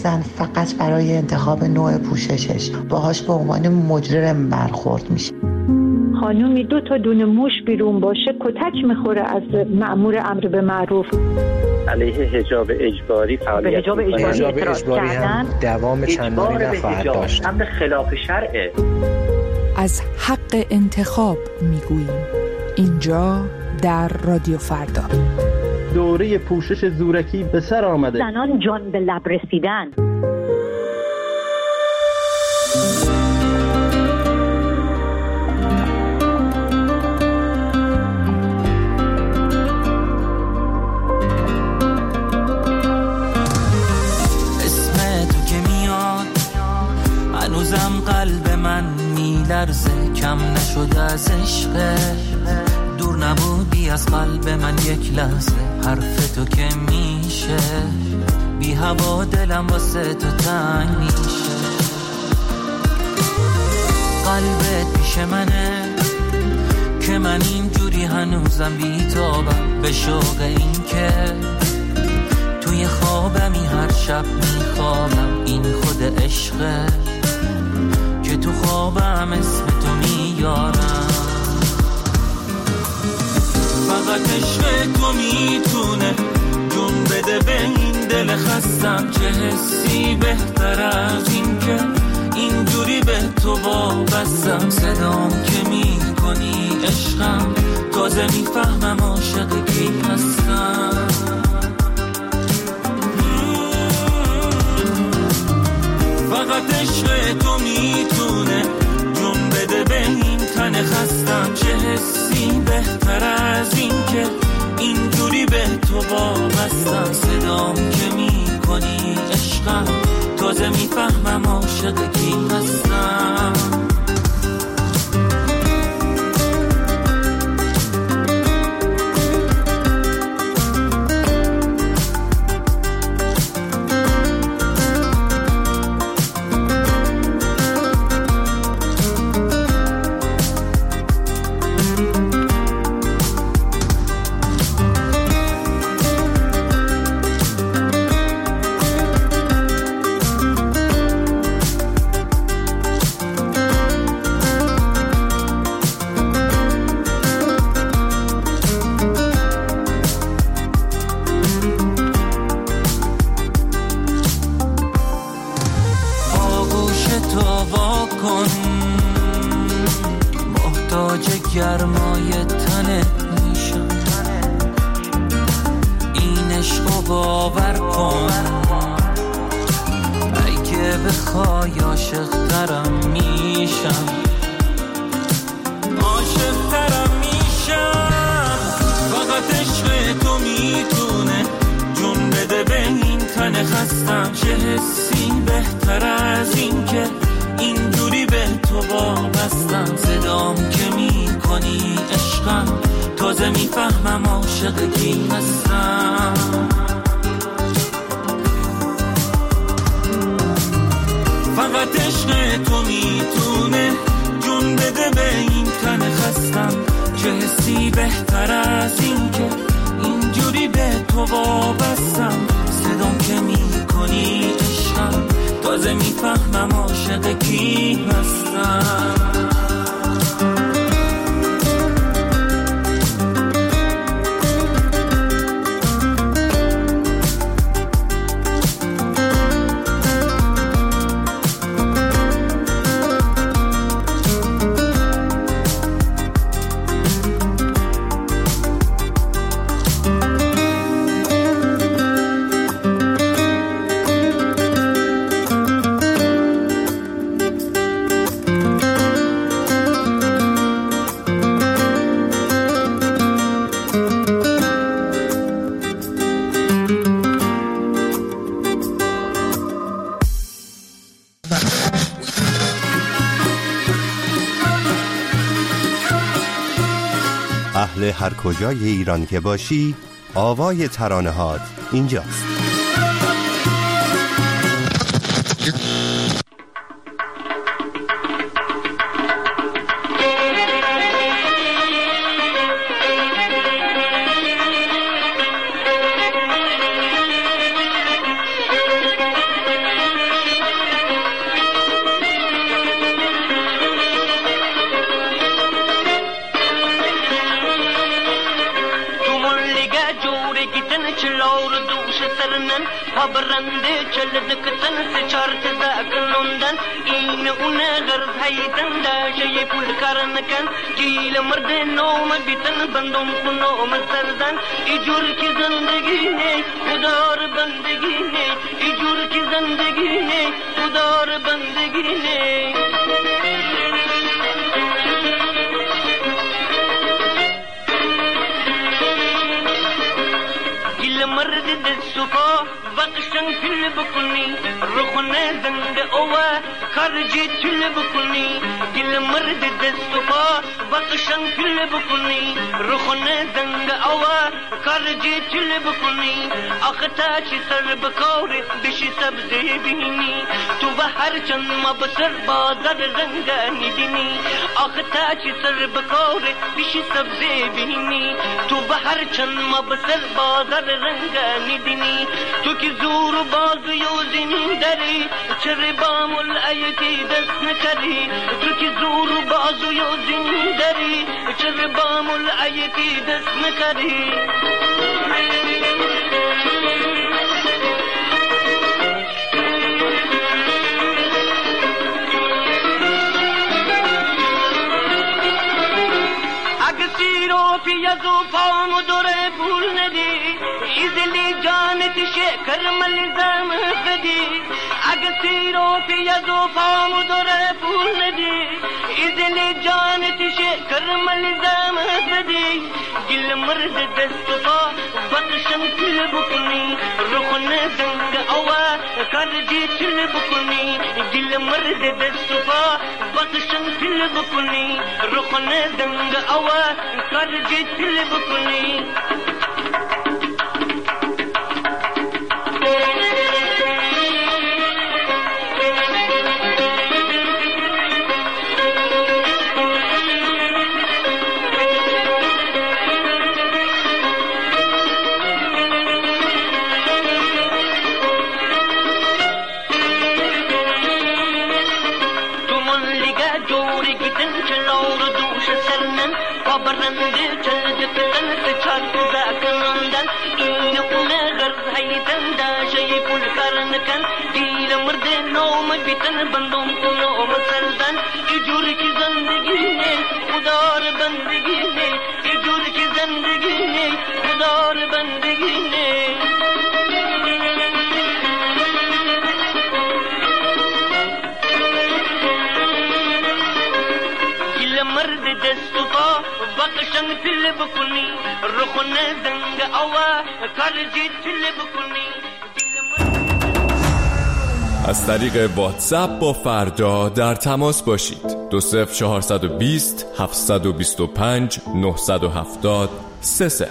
زن فقط برای انتخاب نوع پوششش باهاش به عنوان مجرم برخورد میشه. خانومی 2 تا دونه موش بیرون باشه کتک میخوره از مأمور امر به معروف. علیه حجاب اجباری فعالیت حجاب اجباری هم دوام چندانی نخواهد داشت. امر خلاف شرعه. از حق انتخاب میگوییم اینجا در رادیو فردا. دوره پوشش زورکی به سر آمده. زنان جان به لب رسیدن. اسم تو که میاد هنوزم قلب من میلرزه، کم نشده از عشق، دور نبودی از قلب من یک لحظه، حرف تو که میشه بی هوا دلم واسه تو تنگ میشه. قلبت پیش منه که من اینجوری هنوزم بی‌تابم به شوق این که توی خوابمی هر شب میخوابم. این خود عشقه که تو خوابم اسم تو میارم. فقط عشق تو میتونه جون بده به این دل خستم، چه حسی بهتر از این که اینجوری به تو وابستم. صدام که میکنی عشقم، تازه میفهمم عاشق کی هستم. فقط عشق تو میتونه جون بده به این تن خستم، چه حسی بهتر از این که اینجوری به تو وابستم. صدام که میکنی عشقم، تازه میفهمم عاشق کی هستم. گرمای تنت میشم، این عشقو باور کن، اگه بخوای عاشق ترم میشم، عاشق ترم میشم. فقط عشق تو میتونه جون بده به این تن خستم، چه حسی بهتر از این که اینجوری به تو وابستم. صدام که میکنی عشقم، تازه میفهمم عاشق کی هستم. فقط عشق تو میتونه جون بده به این تن خستم، چه حسی بهتر از این که اینجوری به تو وابستم. صدام که میکنی عشقم، تازه میفهمم عاشق کی هستم. اهل هر کجای ایران که باشی، آوای ترانه‌هات اینجاست. دوش سرنن پابرنده چلد کتن سچارت زاکنوندن این اونه غرض هیدن داشه پول کارن کن گیل مرد نوم بیتن بندم کنوم سردن ایجور کی زندگی نه خدار بندگی نه ایجور کی زندگی نه خدار بندگی نه مرد دستوپا وقشن تل بکنی رخونه زنگ اوه خرجی تل بکنی گل مرد دستوپا وقشن تل بکنی رخونه زنگ اوه خرجی تل بکنی آختا چی سر بکوری بشی سبزی بینی تو به هر چند ما بسر بازار رنگانی بینی آختا چی سر بکوری بشی سبزی بینی تو به هر چند ما بسر بازار رنگانی بینی تو کی زور و باز یوزین داری چرا بامل ایتی دست نکردی تو کی زور و باز یوزین داری چرا بامل ایتی دست نکردی پیازو پام دوره پول ندی ایزلی جانت شکر ملزم خدی اگه سیرو پیازو پام دوره پول ندی ایزلی جانت شکر ملزم خدی گل مرد دست پا بقشن تل بکنی رخن زنگ اوه کارجی تل بکنی گل مرد دست پا بقشن تل بکنی رخن زنگ اوه کارجی تل بکنی برنده چلد کتن سچارت زاکنوندن این اونه غرض هیدن داشه پول کارن کن گیل مرد نوم بیتن بندم کنوم سردن ایجور کی زندگی نه خدار بندگی نه ایجور کی زندگی نه خدار بندگی نه گیل مرد دست پا وقشن تل بکنی رخونه زنگ اوه کارجی تل بکنی. از طریق واتساپ با فردا در تماس باشید. 20420 725 970 30.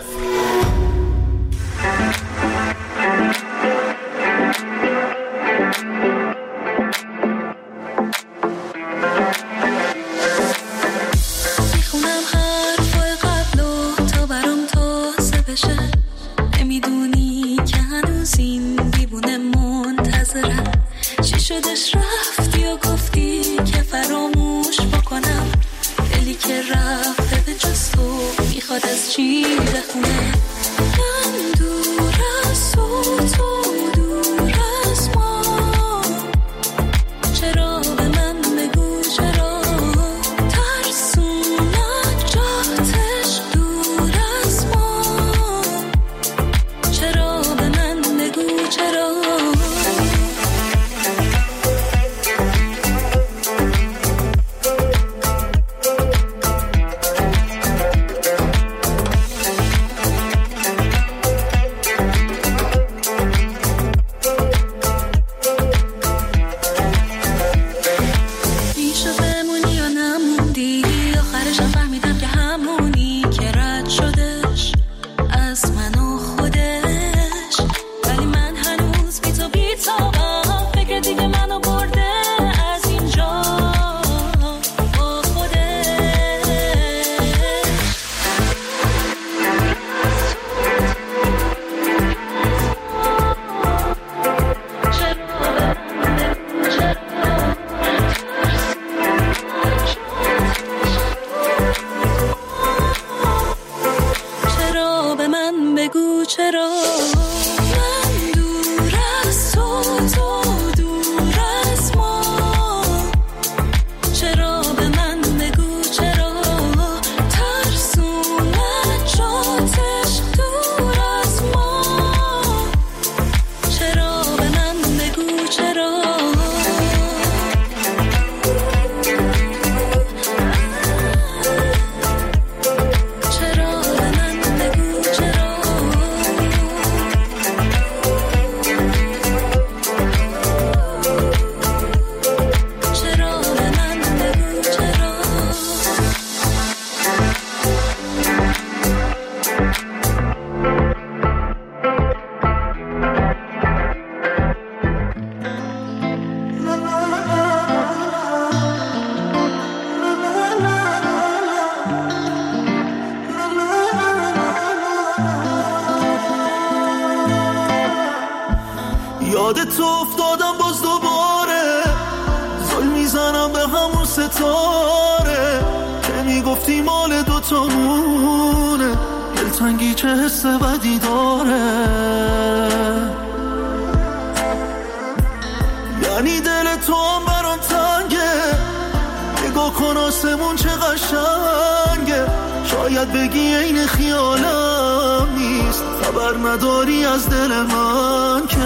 قطاره که میگفتی مال دوتامونه، دلتنگی چه حس بدی داره. یعنی دل تو هم برام تنگه، نگاه کن آسمون چه قشنگه. شاید بگی این خیالم نیست، خبر نداری از دل من که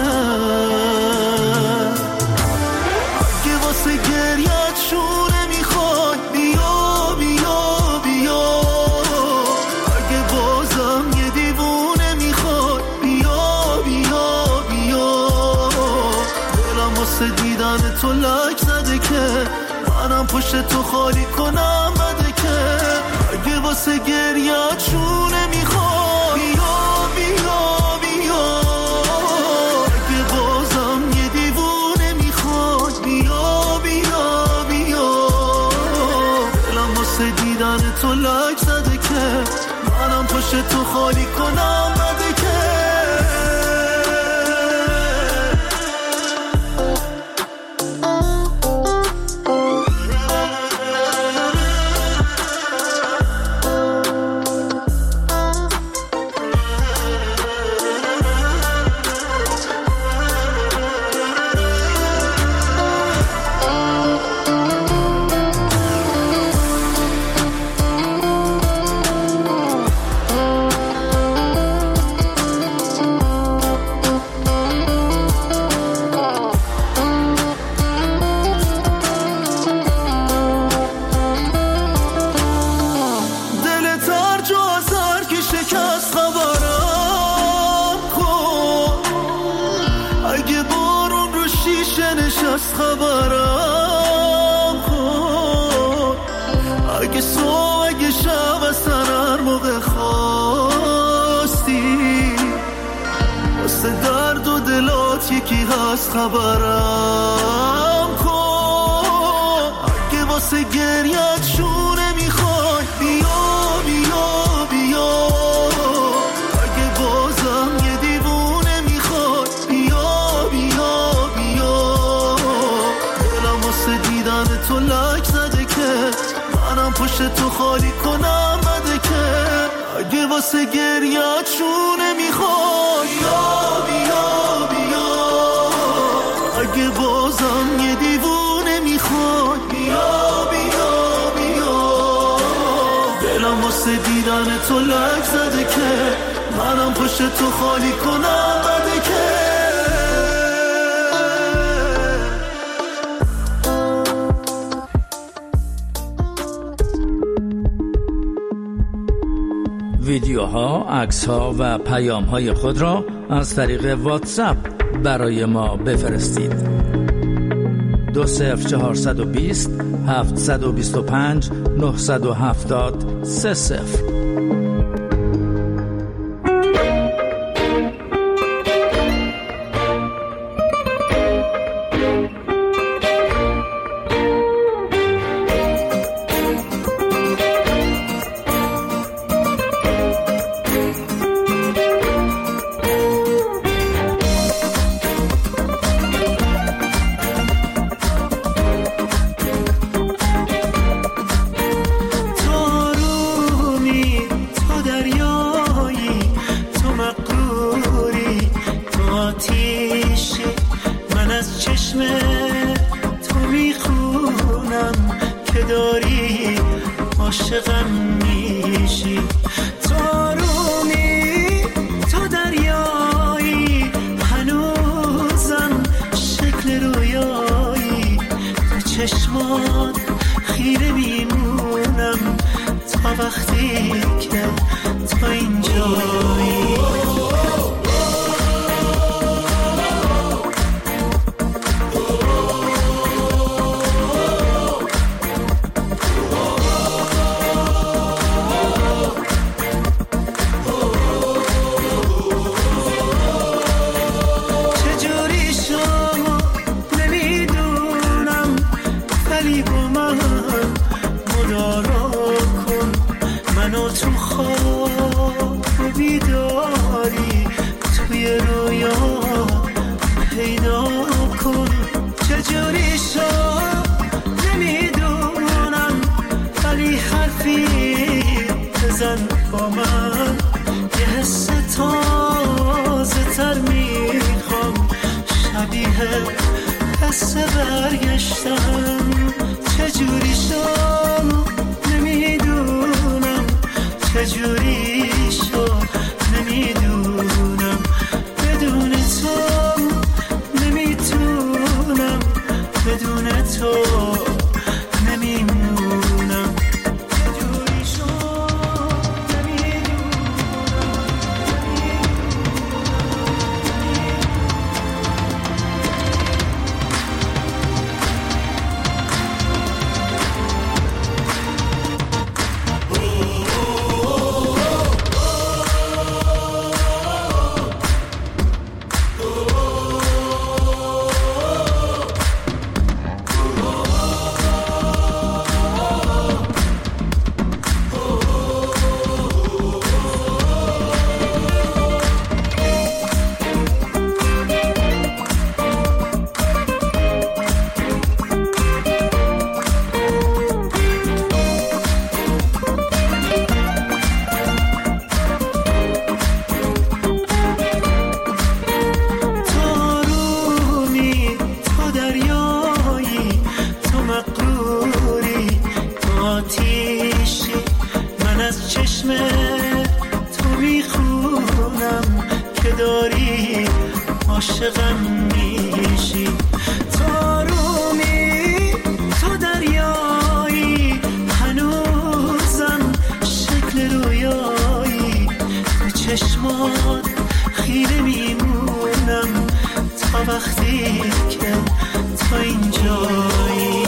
اگه واسه گریت شونه میخوای بیا بیا بیا، اگه بازم یه دیوونه میخوای بیا بیا بیا. دلم واسه دیدن تو لک زده که منم پشت تو خالی کنم بده که اگه واسه گریت شونه میخوای بیا بیا بیا، اگه بازم یه دیوونه میخوای بیا بیا بیا. دلم واسه دیدن تو لک زده که منم پشت تو خالی کنم بده که خبرم کن، اگه صبح اگه شب اصلا هر موقع خواستی واسه درد و دلات یکی هست خبرم کن. اگه واسه گریت شونه میخوای بیا بیا بیا، اگه بازم یه دیوونه میخوای بیا بیا بیا. دیدن تو لک زده که منم پشت تو خالی کنم بده که اگه واسه گریت شونه میخوای بیا بیا بیا، اگه بازم یه دیوونه میخوای بیا بیا بیا. دلم واسه دیدن تو لک زده که منم پشت تو خالی کنم بده که ویدیوها، عکس‌ها و پیام‌های خود را از طریق واتساپ برای ما بفرستید. 20420 725 970 30. خیره میمونم تا وقتی که تو اینجایی. چجوری شد نمیدونم با من یه حس تازه تر میخوام، شبیه حس برگشتم. چجوری شد نمیدونم، چجوری شد نمیدونم، بدون تو نمیتونم، بدون تو نمیمونم. چجوری شد نمیدونم. خیره میمونم تا وقتی که تا اینجایی.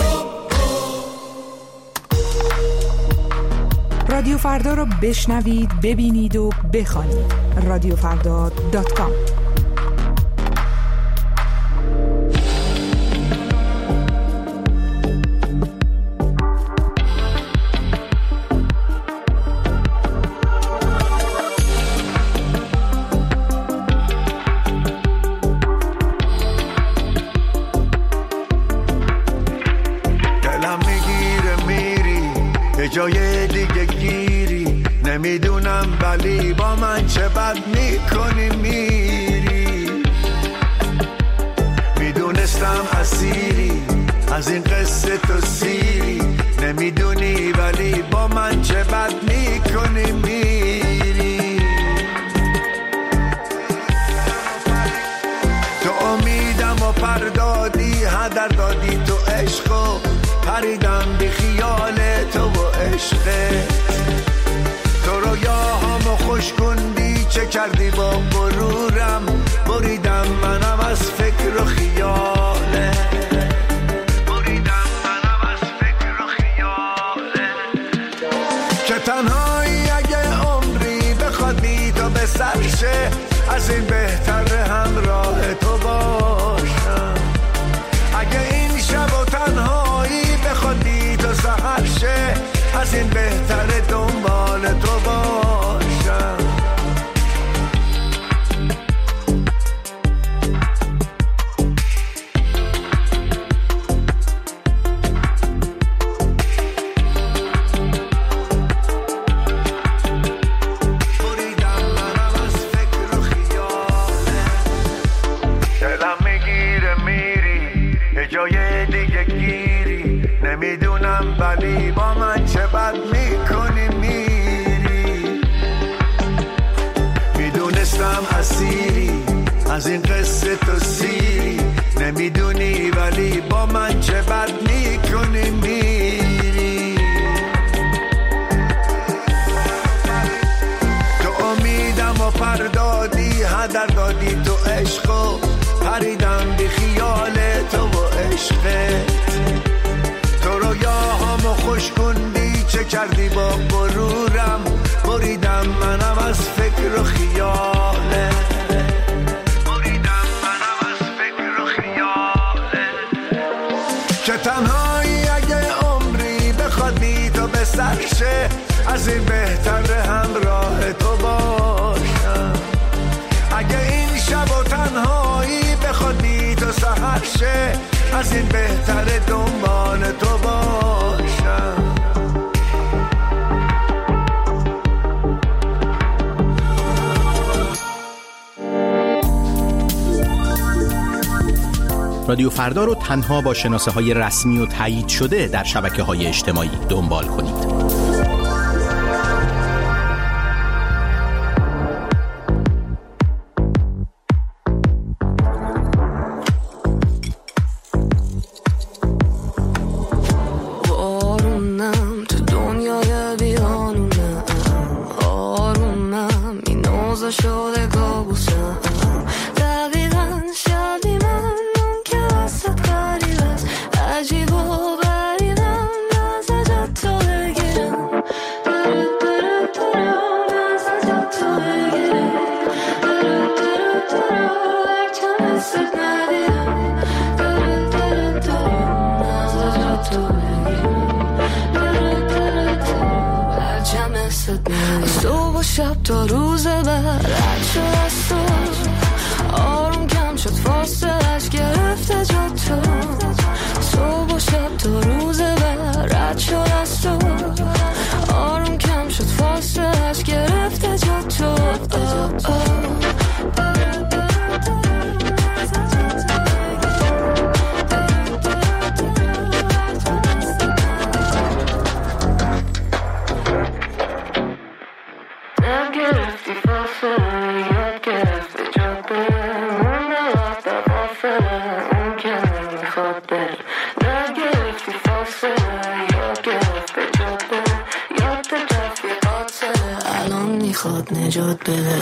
رادیو فردا رو بشنوید، ببینید و بخوانید. radiofrda.com. جای دیگه گیری نمیدونم، ولی با من چه بد میکنی میری. میدونستم اسیری از این قصه تو سیری، نمیدونی ولی با من چه بد میکنی میری. تو امیدم و پردادی، هدر دادی تو عشقو، پریدم بی خیال تو و عشقت. تو رویاهامو خوش کندی، چه کردی با غرورم، بریدم منم از فکر و خیاله، بریدم منم از فکر و خیاله. که تنهایی اگه عمری بخواد بی تو به سر شه، از این بهتر همراه تو باشم. اگه این شب و تنهایی بخواد بی تو سحر شه، از این بهتر دنبال تو باشم. بریدم منم از فکر و خیاله، دلم میگیره میری یه جای دیگه گیری، نمیدونم ولی با من چه بد میکنی میری. میدونستم اسیری از این قصه تو سیری، نمیدونی ولی با من چه بد میکنی میری. تو امیدم و پردادی، هدر دادی تو عشقو، پریدم بی خیال تو و عشقت. تو رویاهامو خوش کندی، چه کردی با غرورم، بریدم منم از فکر و خیاله، بریدم منم از فکر و خیاله. که تنهایی اگه عمری بخواد بی تو به سر شه، از این بهتر همراه تو باشم. اگه این شب و تنهایی بخواد بی تو سحر شه، از این بهتر دنبال تو باشم. رادیو فردا رو تنها با شناسه‌های رسمی و تایید شده در شبکه‌های اجتماعی دنبال کنید. صبح و شب تا روز بعد رد شد از تو، آروم کم شد فاصلش گرفته جا تو. صبح و شب تا روز بعد رد شد از تو، آروم کم شد فاصلش گرفته جا تو. میخواد نجات بده،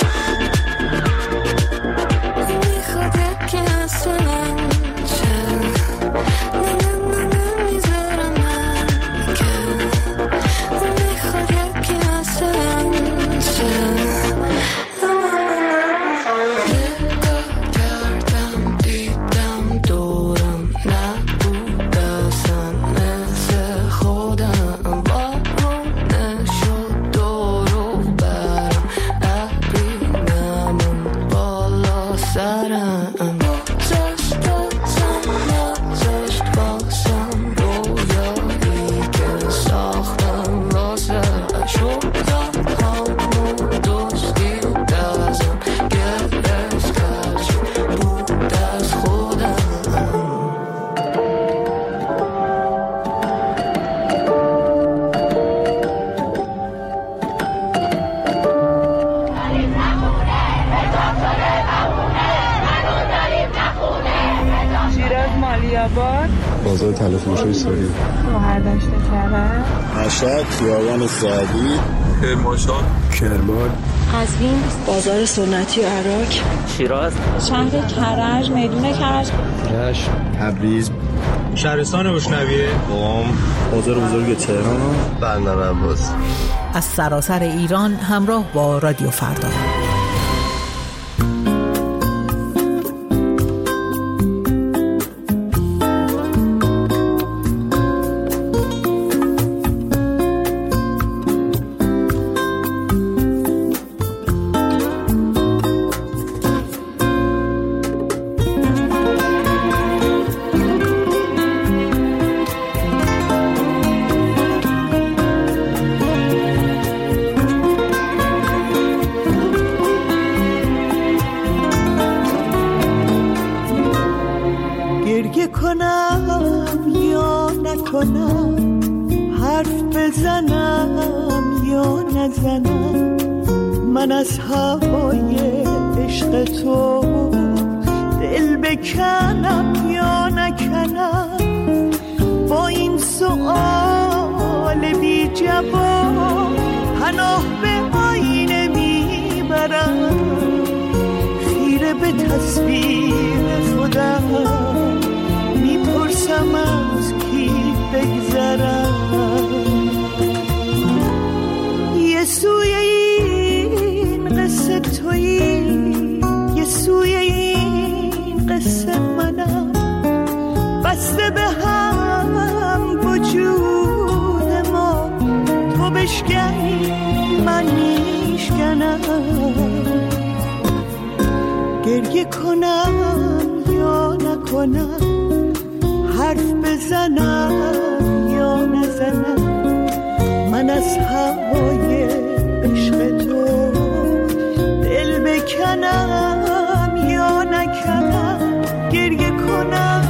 میخواد یکی مثل من چه، نمیذارم من که، میخواد یکی مثل من چه. نگاه کردم دیدم دورم نبود اصلا مثل خودم، بارونه شد دورو برم، ابرینم بالا سرم، گذاشت بازم نذاشت بازم رویایی که ساختم واسه شدم دوستی دازم گرفت کاش بود از خودم. شیراز مالی‌آباد، بازار طلا فروشی سوری، شهرداشت کرد، مشهد، خیابان سعدی، کرمانشاه، کرمان، قزوین، بازار سنتی و عراق، شیراز، شهر کرج، میدون کرج، رشت، تبریز، شهرستان بوشنویه، قم، بازار بزرگ تهران، بندر عباس. از سراسر ایران همراه با رادیو فردا. کنم یا نکنم، حرف بزنم یا نزنم، من از هوای عشق تو دل بکنم یا نکنم. با این سؤال بی جواب پناه به آینه میبرم، خیره به تصویر خودم میپرسم از کی بگذرم. یه سوی این قصه تویی، یه سوی این قصه منم، بسته به هم وجود ما، تو بشکنی من میشکنم. گریه کنم یا نکنم، حرف بزنم یا نزنم، من از هوای عشق تو دل بکنم یا نکنم. گریه کنم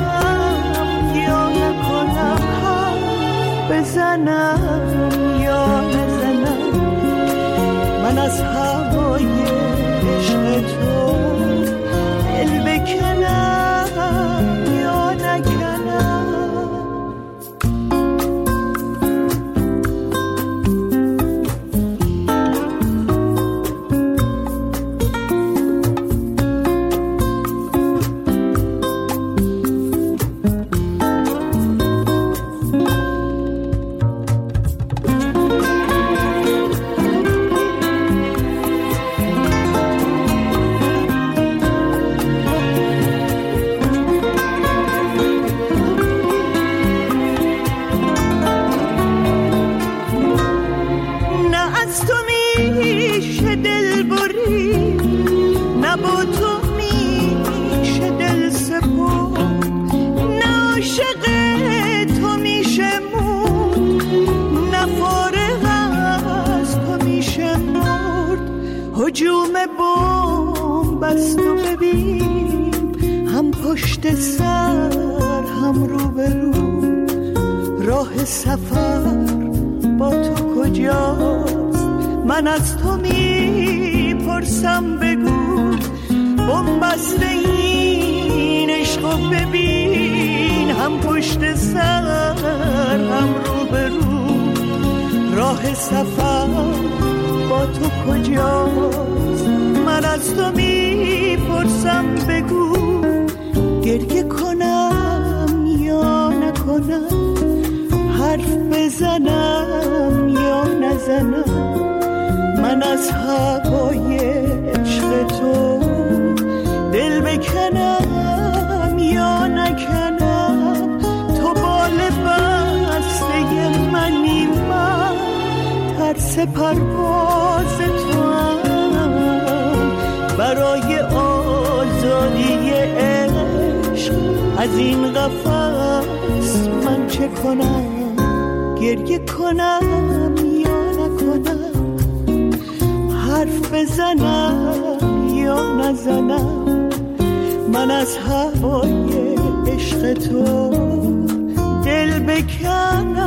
پشت سر هم رو به رو، راه سفر با تو کجاست؟ من از تو میپرسم بگو، بنبسته این عشقو ببین، هم پشت سر هم رو به رو، راه سفر با تو کجاست؟ من از تو میپرسم بگو، گریه کنم یا نکنم، حرف بزنم یا نزنم، من از هوای عشق تو دل بکنم یا نکنم، تو بال بسته منی، من ترس پرواز تو هم، برای آزادی عشق از این قفس من چه کنم؟ گریه کنم یا نکنم، حرف بزنم یا نزنم، من از هوای عشق تو دل بکنم